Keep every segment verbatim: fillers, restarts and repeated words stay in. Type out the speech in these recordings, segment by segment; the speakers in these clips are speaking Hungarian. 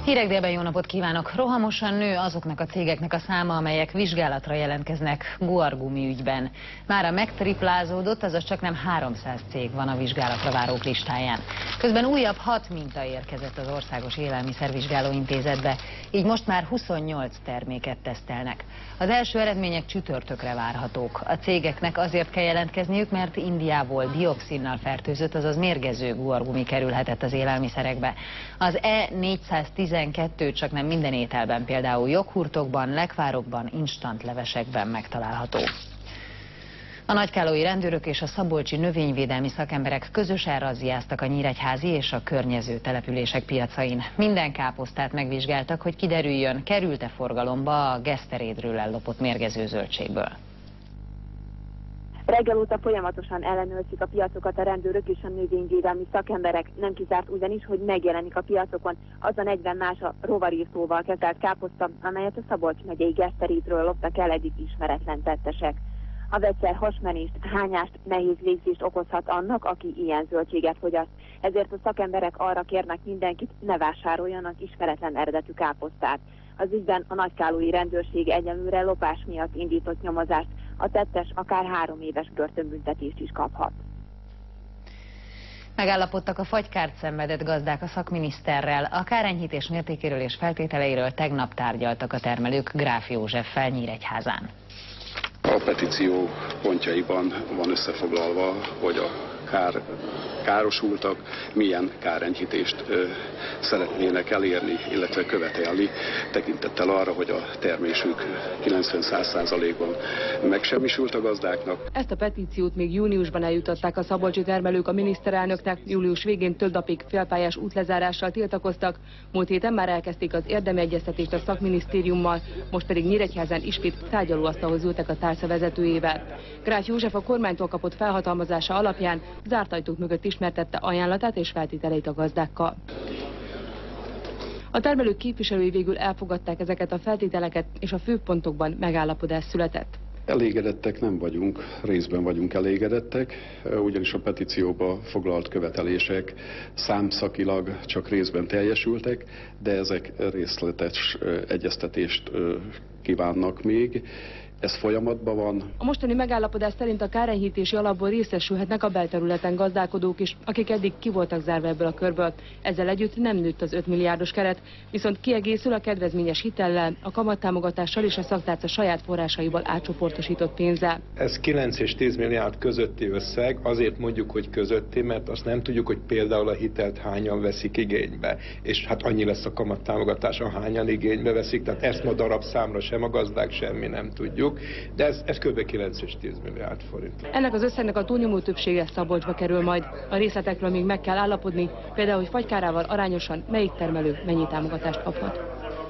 Hírek délben, jó napot kívánok! Rohamosan nő azoknak a cégeknek a száma, amelyek vizsgálatra jelentkeznek guargumi ügyben. Mára megtriplázódott, azaz csaknem háromszáz cég van a vizsgálatra várók listáján. Közben újabb hat minta érkezett az Országos Élelmiszervizsgáló Intézetbe, így most már huszonnyolc terméket tesztelnek. Az első eredmények csütörtökre várhatók. A cégeknek azért kell jelentkezniük, mert Indiából dioxinnal fertőzött, azaz mérgező guargumi kerülhetett az élelmiszerekbe. Az E négyszáztizenkettő csak nem minden ételben, például joghurtokban, lekvárokban, instant levesekben megtalálható. A nagykállói rendőrök és a szabolcsi növényvédelmi szakemberek közösen razziáztak a nyíregyházi és a környező települések piacain. Minden káposztát megvizsgáltak, hogy kiderüljön, került-e forgalomba a geszterédről ellopott mérgező zöldségből. Reggel óta folyamatosan ellenőrzik a piacokat a rendőrök és a növényvédelmi szakemberek. Nem kizárt ugyanis, hogy megjelenik a piacokon az a negyven más a rovarírtóval kezelt káposzta, amelyet a Szabolcs megyei geszterédről loptak el eddig ismeretlen tettesek. A vegyszer hasmenést, hányást, nehéz végzést okozhat annak, aki ilyen zöldséget fogyaszt. Ezért a szakemberek arra kérnek mindenkit, ne vásároljanak ismeretlen eredetű káposztát. Az ügyben a nagykállói rendőrség egyelőre lopás miatt indított nyomozást. A tettes akár három éves börtönbüntetést is kaphat. Megállapodtak a fagykárt szenvedett gazdák a szakminiszterrel. A kárenyhítés mértékéről és feltételeiről tegnap tárgyaltak a termelők Gráf Józseffel Nyíregyházán. A petíció pontjaiban van összefoglalva, hogy a kár, károsultak milyen kárenyhítést ö, szeretnének elérni, illetve követelni, tekintettel arra, hogy a termésük kilencven-száz százalékban megsemmisült a gazdáknak. Ezt a petíciót még júniusban eljutották a szabolcsi termelők a miniszterelnöknek, július végén több napig félpályás útlezárással tiltakoztak, múlt héten már elkezdték az érdemi egyeztetést a szakminisztériummal, most pedig Nyíregyházán ismét tárgyalóasztalhoz ültek a tárca vezetőjével. Gráf József a kormánytól kapott felhatalmazása alapján zárt ajtók mögött ismertette ajánlatát és feltételeit a gazdákkal. A termelők képviselői végül elfogadták ezeket a feltételeket, és a főpontokban megállapodás született. Elégedettek nem vagyunk, részben vagyunk elégedettek, ugyanis a petícióba foglalt követelések számszakilag csak részben teljesültek, de ezek részletes egyeztetést kívánnak még. Ez folyamatban van. A mostani megállapodás szerint a kárenyhítési alapból részesülhetnek a belterületen gazdálkodók is, akik eddig ki voltak zárva ebből a körből. Ezzel együtt nem nőtt az öt milliárdos keret, viszont kiegészül a kedvezményes hitellel, a kamattámogatással és a szaktárca saját forrásaiból átcsoportosított pénzzel. Ez kilenc és tíz milliárd közötti összeg, azért mondjuk, hogy közötti, mert azt nem tudjuk, hogy például a hitelt hányan veszik igénybe. És hát annyi lesz a kamattámogatás, hányan igénybe veszik, tehát ezt ma darabszámra sem a gazdák semmi nem tudjuk. De ez, ez kb. kilenc és tíz milliárd forint. Ennek az összegnek a túlnyomó többsége Szabolcsba kerül majd. A részletekről még meg kell állapodni, például, hogy fagykárával arányosan melyik termelő mennyi támogatást kaphat.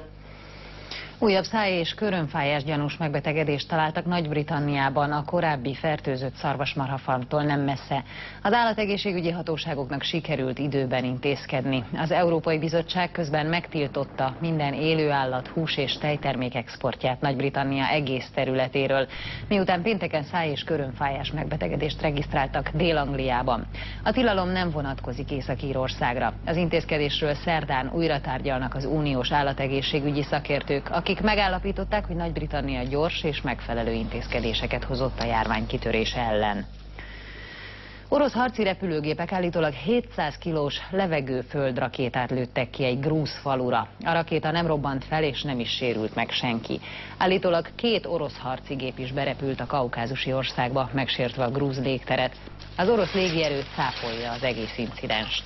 Újabb száj- és körömfájás gyanús megbetegedést találtak Nagy-Britanniában, a korábbi fertőzött szarvasmarhafarmtól nem messze. Az állategészségügyi hatóságoknak sikerült időben intézkedni. Az Európai Bizottság közben megtiltotta minden élőállat, hús és tejtermék exportját Nagy-Britannia egész területéről, miután pénteken száj- és körömfájás megbetegedést regisztráltak Dél-Angliában. A tilalom nem vonatkozik Észak-Írországra. Az intézkedésről szerdán újra tárgyalnak az uniós állategészségügyi szakértők, akik akik megállapították, hogy Nagy-Britannia gyors és megfelelő intézkedéseket hozott a járvány kitörése ellen. Orosz harci repülőgépek állítólag hétszáz kilós levegőföldrakétát lőttek ki egy grúz falura. A rakéta nem robbant fel és nem is sérült meg senki. Állítólag két orosz harci gép is berepült a kaukázusi országba, megsértve a grúz légteret. Az orosz légierő cáfolja az egész incidenst.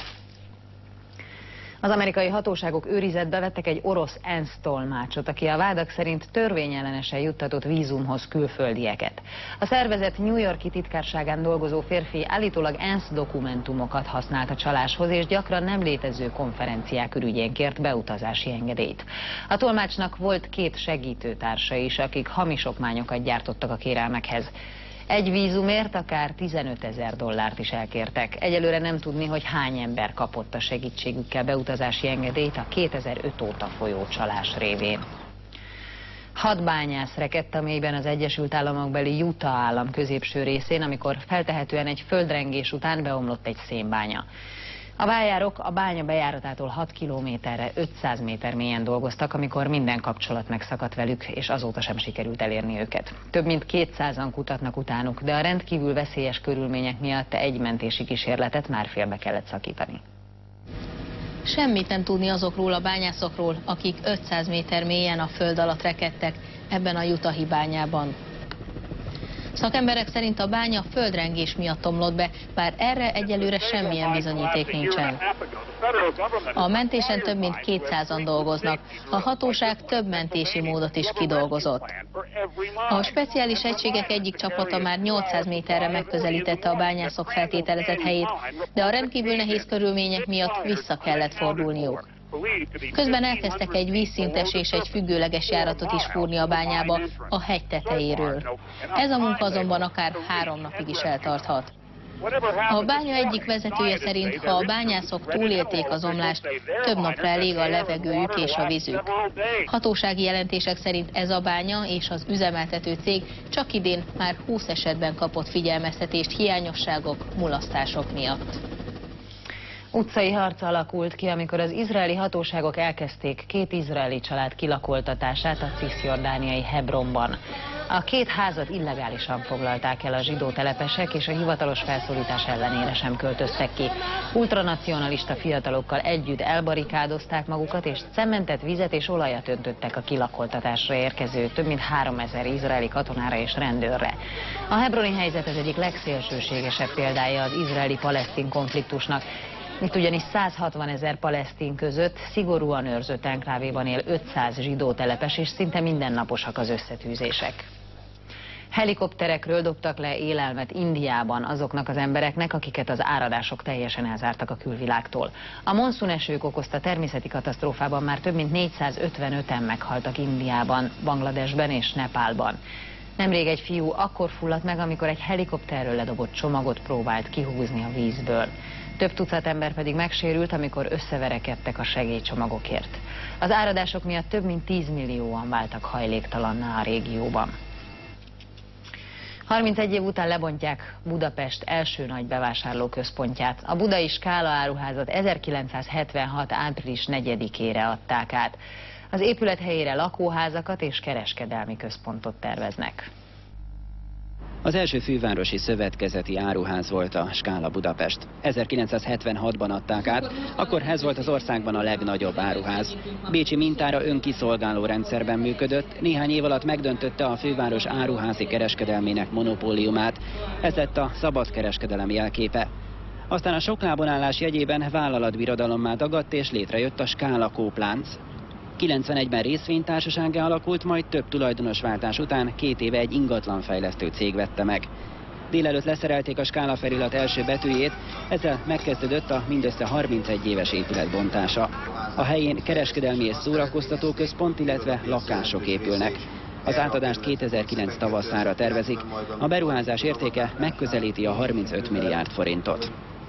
Az amerikai hatóságok őrizetbe vettek egy orosz ENSZ tolmácsot, aki a vádak szerint törvényellenesen juttatott vízumhoz külföldieket. A szervezet New York-i titkárságán dolgozó férfi állítólag ENSZ dokumentumokat használt a csaláshoz, és gyakran nem létező konferenciák ürügyén kért beutazási engedélyt. A tolmácsnak volt két segítőtársa is, akik hamis okmányokat gyártottak a kérelmekhez. Egy vízumért akár tizenötezer dollárt is elkértek. Egyelőre nem tudni, hogy hány ember kapott a segítségükkel beutazási engedélyt a kétezer-öt óta folyó csalás révén. Hat bányász rekedt a mélyben az Egyesült Államokbeli Utah állam középső részén, amikor feltehetően egy földrengés után beomlott egy szénbánya. A bájárok a bánya bejáratától hat kilométerre, ötszáz méter mélyen dolgoztak, amikor minden kapcsolat megszakadt velük, és azóta sem sikerült elérni őket. Több mint kétszázan kutatnak utánuk, de a rendkívül veszélyes körülmények miatt egy mentési kísérletet már félbe kellett szakítani. Semmit nem tudni azokról a bányászokról, akik ötszáz méter mélyen a föld alatt rekedtek ebben a Utahi bányában. Szakemberek szerint a bánya földrengés miatt omlott be, bár erre egyelőre semmilyen bizonyíték nincsen. A mentésen több mint kétszázan dolgoznak, a hatóság több mentési módot is kidolgozott. A speciális egységek egyik csapata már nyolcszáz méterre megközelítette a bányászok feltételezett helyét, de a rendkívül nehéz körülmények miatt vissza kellett fordulniuk. Közben elkezdtek egy vízszintes és egy függőleges járatot is fúrni a bányába a hegy tetejéről. Ez a munka azonban akár három napig is eltarthat. A bánya egyik vezetője szerint, ha a bányászok túlélték az omlást, több napra elég a levegőjük és a vízük. Hatósági jelentések szerint ez a bánya és az üzemeltető cég csak idén már húsz esetben kapott figyelmeztetést hiányosságok, mulasztások miatt. Utcai harc alakult ki, amikor az izraeli hatóságok elkezdték két izraeli család kilakoltatását a cisjordániai Hebronban. A két házat illegálisan foglalták el a zsidó telepesek, és a hivatalos felszólítás ellenére sem költöztek ki. Ultranacionalista fiatalokkal együtt elbarikádozták magukat, és cementet, vizet és olajat öntöttek a kilakoltatásra érkező több mint háromezer izraeli katonára és rendőrre. A hebroni helyzet az egyik legszélsőségesebb példája az izraeli-palesztin konfliktusnak. Itt ugyanis százhatvanezer palesztin között szigorúan őrzött enklávéban él ötszáz zsidó telepes, és szinte mindennaposak az összetűzések. Helikopterekről dobtak le élelmet Indiában azoknak az embereknek, akiket az áradások teljesen elzártak a külvilágtól. A monszúnesők okozta természeti katasztrófában már több mint négyszázötvenöten meghaltak Indiában, Bangladesben és Nepálban. Nemrég egy fiú akkor fulladt meg, amikor egy helikopterről ledobott csomagot próbált kihúzni a vízből. Több tucat ember pedig megsérült, amikor összeverekedtek a segélycsomagokért. Az áradások miatt több mint tíz millióan váltak hajléktalanná a régióban. harmincegy év után lebontják Budapest első nagy bevásárlóközpontját. A budai Skála áruházat ezerkilencszázhetvenhat április negyedikére adták át. Az épület helyére lakóházakat és kereskedelmi központot terveznek. Az első fővárosi szövetkezeti áruház volt a Skála Budapest. ezerkilencszázhetvenhatban adták át, akkor ez volt az országban a legnagyobb áruház. Bécsi mintára önkiszolgáló rendszerben működött, néhány év alatt megdöntötte a főváros áruházi kereskedelmének monopóliumát. Ez lett a szabad kereskedelem jelképe. Aztán a sok lábon-állás jegyében vállalatbirodalommá dagadt, és létrejött a Skála Kóplánc. kilencvenegyben részvénytársasággá alakult, majd több tulajdonosváltás után két éve egy ingatlanfejlesztő cég vette meg. Délelőtt leszerelték a Skála felirat első betűjét, ezzel megkezdődött a mindössze harmincegy éves épület bontása. A helyén kereskedelmi és szórakoztató központ, illetve lakások épülnek. Az átadást kétezer-kilenc tavaszára tervezik. A beruházás értéke megközelíti a harmincöt milliárd forintot.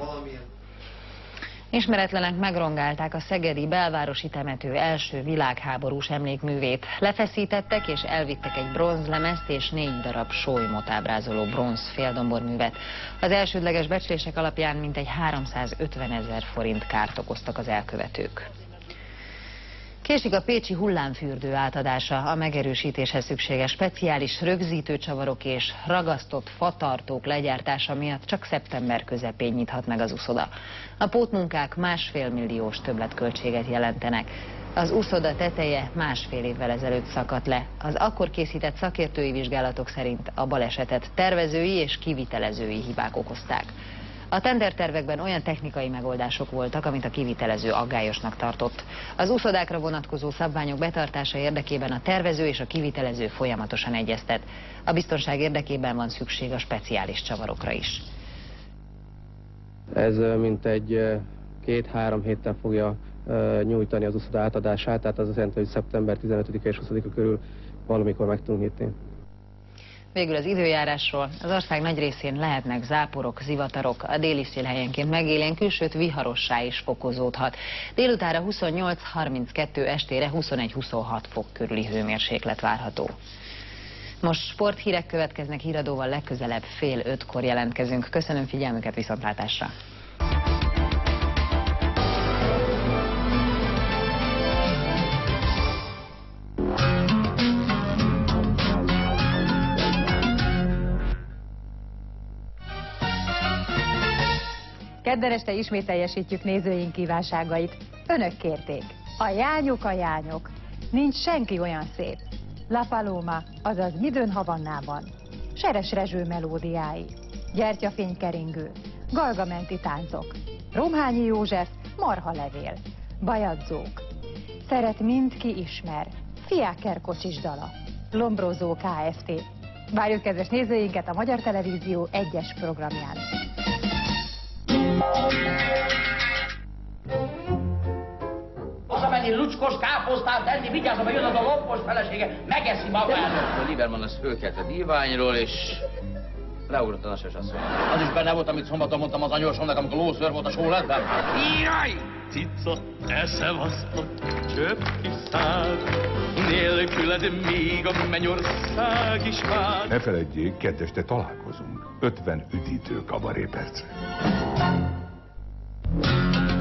Ismeretlenek megrongálták a szegedi belvárosi temető első világháborús emlékművét. Lefeszítettek és elvittek egy bronzlemezt és négy darab sólymot ábrázoló bronz féldomborművet. Az elsődleges becslések alapján mintegy háromszázötvenezer forint kárt okoztak az elkövetők. Késik a pécsi hullámfürdő átadása. A megerősítéshez szükséges speciális rögzítőcsavarok és ragasztott fatartók legyártása miatt csak szeptember közepén nyithat meg az uszoda. A pótmunkák másfél milliós többletköltséget jelentenek. Az uszoda teteje másfél évvel ezelőtt szakadt le. Az akkor készített szakértői vizsgálatok szerint a balesetet tervezői és kivitelezői hibák okozták. A tendertervekben olyan technikai megoldások voltak, amit a kivitelező aggályosnak tartott. Az uszodákra vonatkozó szabványok betartása érdekében a tervező és a kivitelező folyamatosan egyeztet. A biztonság érdekében van szükség a speciális csavarokra is. Ez mintegy két-három héten fogja nyújtani az uszoda átadását, tehát az azt jelenti, hogy szeptember tizenötödike és huszadika körül valamikor meg tudunk nyitni. Végül az időjárásról. Az ország nagy részén lehetnek záporok, zivatarok, a déli szél helyenként megélénkül, sőt viharossá is fokozódhat. Délutánra huszonnyolc-harminckettő, estére huszonegy-huszonhat fok körüli hőmérséklet várható. Most sporthírek következnek, híradóval legközelebb fél ötkor jelentkezünk. Köszönöm figyelmüket, viszontlátásra! Kedden este ismét teljesítjük nézőink kívánságait. Önök kérték. A jányok a jányok. Nincs senki olyan szép. La Paloma, azaz Midőn Havannában. Seres Rezső melódiái. Gyertyafénykeringő. Galgamenti táncok. Romhányi József, marhalevél. Bajadzók. Szeret mindki ismer. Fiáker kocsis dala. Lombrózó Kft. Várjuk kedves nézőinket a Magyar Televízió egyes programján. Az, amennyi lucskos káposztát enni, vigyázzon, hogy jön az a lombos felesége, megeszi magát. A Lieberman az fölkelt a díványról, és leugrott a nasasasszony. Az is benne volt, amit szombaton mondtam az anyósomnak, amikor lóször volt a sóletben. Jaj! Cica, eszem azt a csöpp kis szád, nélküled még a mennyország is vád. Ne feledjék, ketteste találkozunk. ötven üdítő kabaréperc.